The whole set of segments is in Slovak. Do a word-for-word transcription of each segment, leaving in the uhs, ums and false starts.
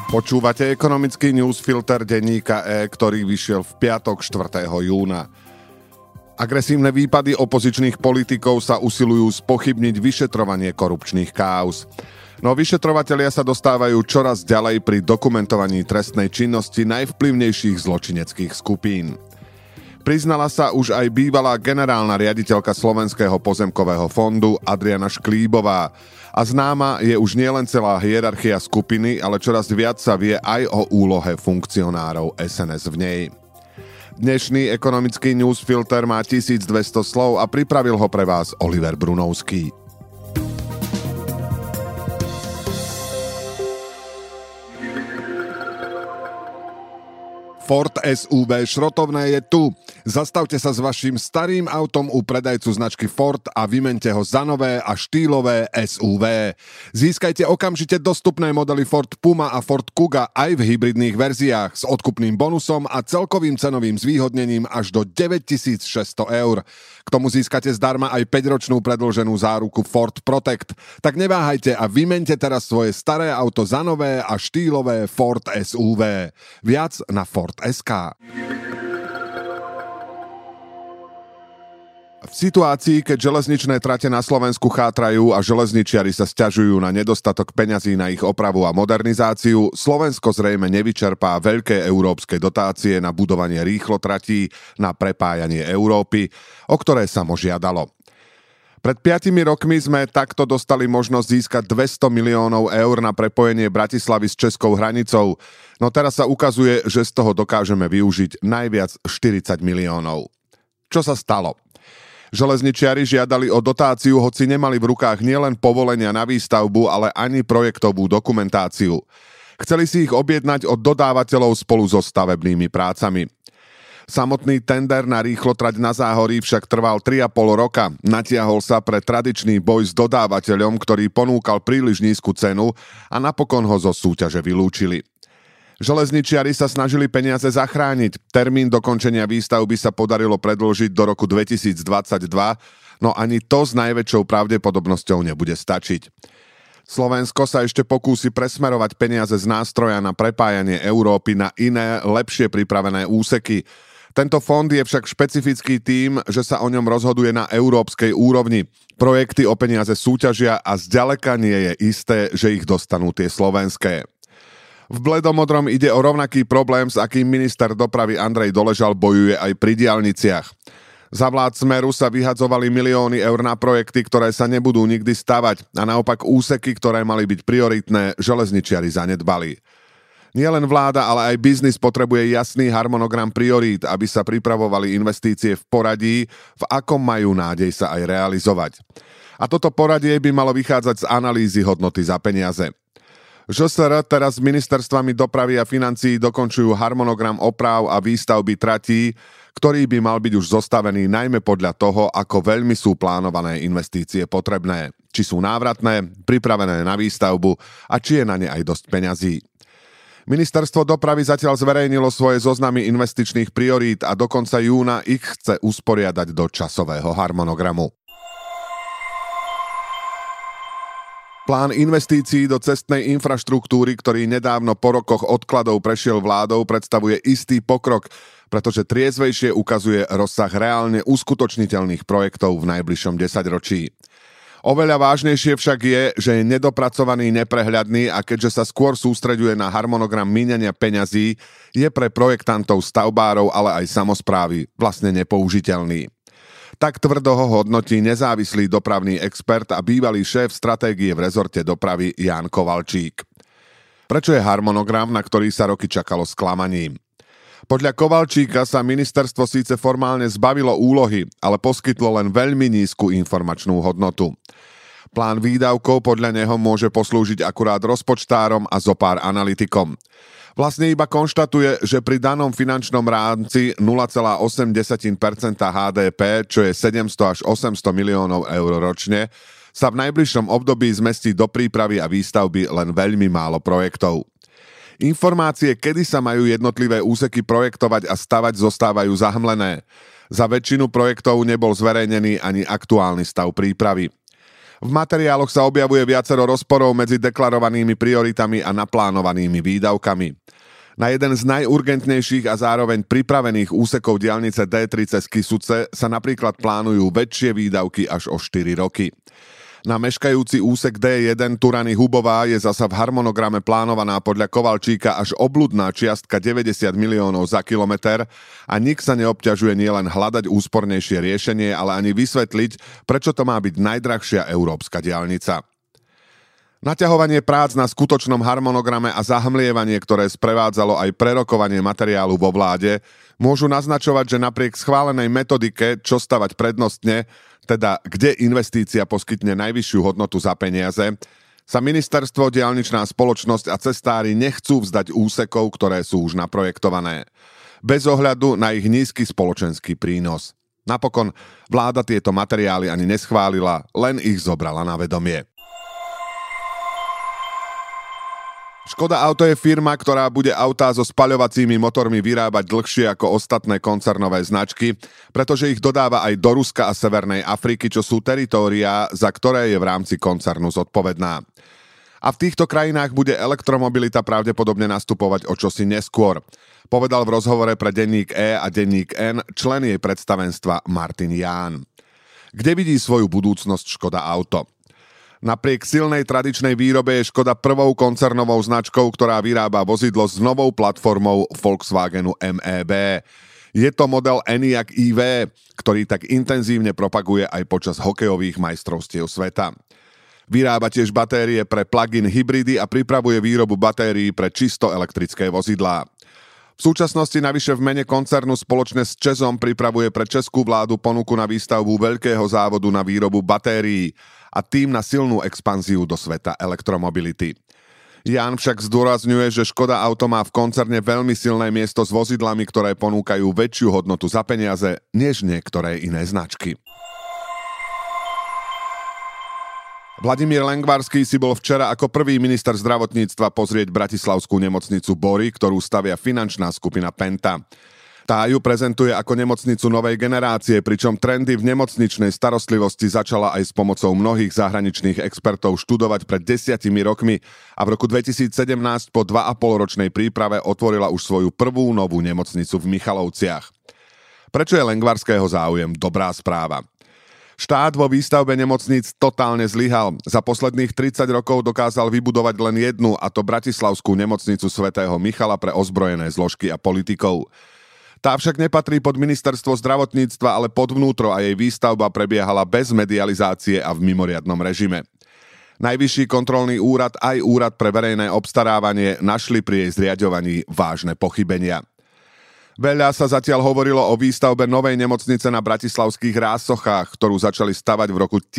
Počúvate ekonomický newsfilter denníka E, ktorý vyšiel v piatok štvrtého júna. Agresívne výpady opozičných politikov sa usilujú spochybniť vyšetrovanie korupčných káuz. No vyšetrovatelia sa dostávajú čoraz ďalej pri dokumentovaní trestnej činnosti najvplyvnejších zločineckých skupín. Priznala sa už aj bývalá generálna riaditeľka Slovenského pozemkového fondu Adriana Šklíbová. A známa je už nielen celá hierarchia skupiny, ale čoraz viac sa vie aj o úlohe funkcionárov es en es v nej. Dnešný ekonomický newsfilter má tisícdvesto slov a pripravil ho pre vás Oliver Brunovský. Ford es ú vé šrotovné je tu. Zastavte sa s vaším starým autom u predajcu značky Ford a vymente ho za nové a štýlové es ú vé. Získajte okamžite dostupné modely Ford Puma a Ford Kuga aj v hybridných verziách s odkupným bonusom a celkovým cenovým zvýhodnením až do deväťtisícšesťsto eur. K tomu získate zdarma aj päťročnú predĺženú záruku Ford Protect. Tak neváhajte a vymente teraz svoje staré auto za nové a štýlové Ford es ú vé. Viac na Ford bodka es ká. V situácii, keď železničné trate na Slovensku chátrajú a železničiari sa sťažujú na nedostatok peňazí na ich opravu a modernizáciu, Slovensko zrejme nevyčerpá veľké európske dotácie na budovanie rýchlotratí na prepájanie Európy, o ktoré sa žiadalo. Pred piatimi rokmi sme takto dostali možnosť získať dvesto miliónov eur na prepojenie Bratislavy s českou hranicou, no teraz sa ukazuje, že z toho dokážeme využiť najviac štyridsať miliónov. Čo sa stalo? Železničiari žiadali o dotáciu, hoci nemali v rukách nielen povolenia na výstavbu, ale ani projektovú dokumentáciu. Chceli si ich objednať od dodávateľov spolu so stavebnými prácami. Samotný tender na rýchlotrať na Záhorí však trval tri a pol roka. Natiahol sa pre tradičný boj s dodávateľom, ktorý ponúkal príliš nízku cenu a napokon ho zo súťaže vylúčili. Železničiari sa snažili peniaze zachrániť. Termín dokončenia výstavby sa podarilo predĺžiť do roku dvetisícdvadsaťdva, no ani to s najväčšou pravdepodobnosťou nebude stačiť. Slovensko sa ešte pokúsi presmerovať peniaze z nástroja na prepájanie Európy na iné, lepšie pripravené úseky. Tento fond je však špecifický tým, že sa o ňom rozhoduje na európskej úrovni. Projekty o peniaze súťažia a zďaleka nie je isté, že ich dostanú tie slovenské. V bledomodrom ide o rovnaký problém, s akým minister dopravy Andrej Doležal bojuje aj pri diaľniciach. Za vlád Smeru sa vyhadzovali milióny eur na projekty, ktoré sa nebudú nikdy stavať a naopak úseky, ktoré mali byť prioritné, železničiari zanedbali. Nielen vláda, ale aj biznis potrebuje jasný harmonogram priorít, aby sa pripravovali investície v poradí, v akom majú nádej sa aj realizovať. A toto poradie by malo vychádzať z analýzy hodnoty za peniaze. žé es er teraz s ministerstvami dopravy a financií dokončujú harmonogram opráv a výstavby tratí, ktorý by mal byť už zostavený najmä podľa toho, ako veľmi sú plánované investície potrebné, či sú návratné, pripravené na výstavbu a či je na ne aj dosť peňazí. Ministerstvo dopravy zatiaľ zverejnilo svoje zoznamy investičných priorít a do konca júna ich chce usporiadať do časového harmonogramu. Plán investícií do cestnej infraštruktúry, ktorý nedávno po rokoch odkladov prešiel vládou, predstavuje istý pokrok, pretože triezvejšie ukazuje rozsah reálne uskutočniteľných projektov v najbližšom desaťročí. Oveľa vážnejšie však je, že je nedopracovaný, neprehľadný a keďže sa skôr sústreďuje na harmonogram míňania peňazí, je pre projektantov, stavbárov, ale aj samosprávy vlastne nepoužiteľný. Tak tvrdo ho hodnotí nezávislý dopravný expert a bývalý šéf stratégie v rezorte dopravy Ján Kovalčík. Prečo je harmonogram, na ktorý sa roky čakalo sklamaním? Podľa Kovalčíka sa ministerstvo síce formálne zbavilo úlohy, ale poskytlo len veľmi nízku informačnú hodnotu. Plán výdavkov podľa neho môže poslúžiť akurát rozpočtárom a zopár analytikom. Vlastne iba konštatuje, že pri danom finančnom rámci nula celá osem percenta há dé pé, čo je sedemsto až osemsto miliónov eur ročne, sa v najbližšom období zmestí do prípravy a výstavby len veľmi málo projektov. Informácie, kedy sa majú jednotlivé úseky projektovať a stavať, zostávajú zahmlené. Za väčšinu projektov nebol zverejnený ani aktuálny stav prípravy. V materiáloch sa objavuje viacero rozporov medzi deklarovanými prioritami a naplánovanými výdavkami. Na jeden z najurgentnejších a zároveň pripravených úsekov diaľnice dé tri cez Kysuce sa napríklad plánujú väčšie výdavky až o štyri roky. Na meškajúci úsek dé jeden Turany-Hubová je zasa v harmonograme plánovaná podľa Kovalčíka až obľudná čiastka deväťdesiat miliónov za kilometer a nik sa neobťažuje nielen hľadať úspornejšie riešenie, ale ani vysvetliť, prečo to má byť najdrahšia európska diaľnica. Naťahovanie prác na skutočnom harmonograme a zahmlievanie, ktoré sprevádzalo aj prerokovanie materiálu vo vláde, môžu naznačovať, že napriek schválenej metodike, čo stavať prednostne, teda kde investícia poskytne najvyššiu hodnotu za peniaze, sa ministerstvo, diaľničná spoločnosť a cestári nechcú vzdať úsekov, ktoré sú už naprojektované. Bez ohľadu na ich nízky spoločenský prínos. Napokon vláda tieto materiály ani neschválila, len ich zobrala na vedomie. Škoda Auto je firma, ktorá bude autá so spaľovacími motormi vyrábať dlhšie ako ostatné koncernové značky, pretože ich dodáva aj do Ruska a Severnej Afriky, čo sú teritóriá, za ktoré je v rámci koncernu zodpovedná. A v týchto krajinách bude elektromobilita pravdepodobne nastupovať o čosi neskôr, povedal v rozhovore pre denník E a denník N člen jej predstavenstva Martin Jahn. Kde vidí svoju budúcnosť Škoda Auto? Napriek silnej tradičnej výrobe je Škoda prvou koncernovou značkou, ktorá vyrába vozidlo s novou platformou Volkswagenu em é bé. Je to model Enyaq í vé, ktorý tak intenzívne propaguje aj počas hokejových majstrovstiev sveta. Vyrába tiež batérie pre plug-in hybridy a pripravuje výrobu batérií pre čisto elektrické vozidlá. V súčasnosti navyše v mene koncernu spoločne s ČEZom pripravuje pre českú vládu ponuku na výstavbu veľkého závodu na výrobu batérií a tým na silnú expanziu do sveta elektromobility. Jahn však zdôrazňuje, že Škoda Auto má v koncerne veľmi silné miesto s vozidlami, ktoré ponúkajú väčšiu hodnotu za peniaze než niektoré iné značky. Vladimír Lengvarský si bol včera ako prvý minister zdravotníctva pozrieť bratislavskú nemocnicu Bory, ktorú stavia finančná skupina Penta. Tá ju prezentuje ako nemocnicu novej generácie, pričom trendy v nemocničnej starostlivosti začala aj s pomocou mnohých zahraničných expertov študovať pred desiatimi rokmi a v roku dvetisícsedemnásť po dva a pol ročnej príprave otvorila už svoju prvú novú nemocnicu v Michalovciach. Prečo je Lengvarského záujem dobrá správa? Štát vo výstavbe nemocníc totálne zlyhal. Za posledných tridsať rokov dokázal vybudovať len jednu, a to bratislavskú nemocnicu svätého Michala pre ozbrojené zložky a politikov. Tá však nepatrí pod ministerstvo zdravotníctva, ale pod vnútro a jej výstavba prebiehala bez medializácie a v mimoriadnom režime. Najvyšší kontrolný úrad aj úrad pre verejné obstarávanie našli pri jej zriaďovaní vážne pochybenia. Veľa sa zatiaľ hovorilo o výstavbe novej nemocnice na bratislavských Rásochách, ktorú začali stavať v roku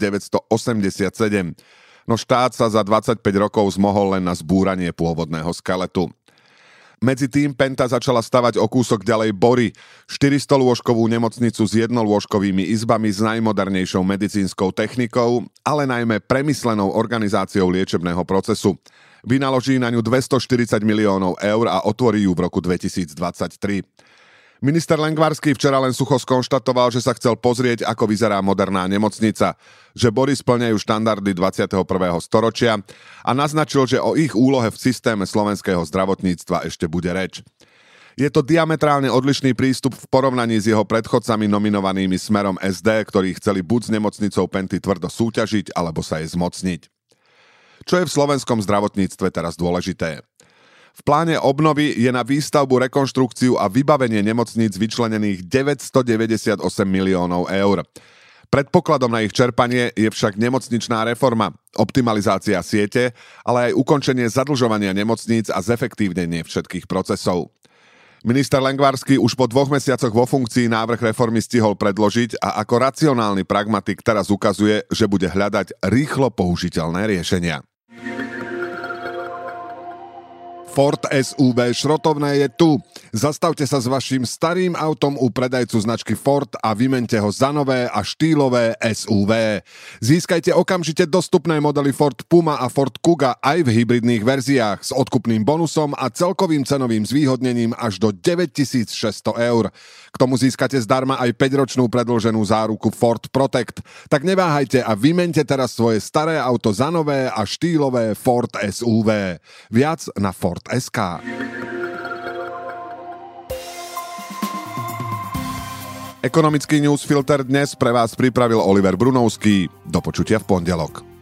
tisícdeväťstoosemdesiatsedem, no štát sa za dvadsaťpäť rokov zmohol len na zbúranie pôvodného skeletu. Medzi tým Penta začala stavať o kúsok ďalej Bory, štyristorôžkovú nemocnicu s jednolôžkovými izbami s najmodernejšou medicínskou technikou, ale najmä premyslenou organizáciou liečebného procesu. Vynaloží na ňu dvestoštyridsať miliónov eur a otvorí ju v roku dvetisícdvadsaťtri. Minister Lengvarský včera len sucho skonštatoval, že sa chcel pozrieť, ako vyzerá moderná nemocnica, že Bory spĺňajú štandardy dvadsiateho prvého storočia a naznačil, že o ich úlohe v systéme slovenského zdravotníctva ešte bude reč. Je to diametrálne odlišný prístup v porovnaní s jeho predchodcami nominovanými smerom es dé, ktorí chceli buď s nemocnicou Penty tvrdo súťažiť, alebo sa jej zmocniť. Čo je v slovenskom zdravotníctve teraz dôležité? V pláne obnovy je na výstavbu, rekonštrukciu a vybavenie nemocníc vyčlenených deväťstodeväťdesiatosem miliónov eur. Predpokladom na ich čerpanie je však nemocničná reforma, optimalizácia siete, ale aj ukončenie zadlžovania nemocníc a zefektívnenie všetkých procesov. Minister Lengvarský už po dvoch mesiacoch vo funkcii návrh reformy stihol predložiť a ako racionálny pragmatik teraz ukazuje, že bude hľadať rýchlo použiteľné riešenia. Ford es ú vé šrotovné je tu. Zastavte sa s vaším starým autom u predajcu značky Ford a vymente ho za nové a štýlové es ú vé. Získajte okamžite dostupné modely Ford Puma a Ford Kuga aj v hybridných verziách s odkupným bonusom a celkovým cenovým zvýhodnením až do deväťtisícšesťsto eur. K tomu získate zdarma aj päťročnú predĺženú záruku Ford Protect. Tak neváhajte a vymente teraz svoje staré auto za nové a štýlové Ford es ú vé. Viac na Ford bodka es ká. Ekonomický newsfilter dnes pre vás pripravil Oliver Brunovský. Do počutia v pondelok.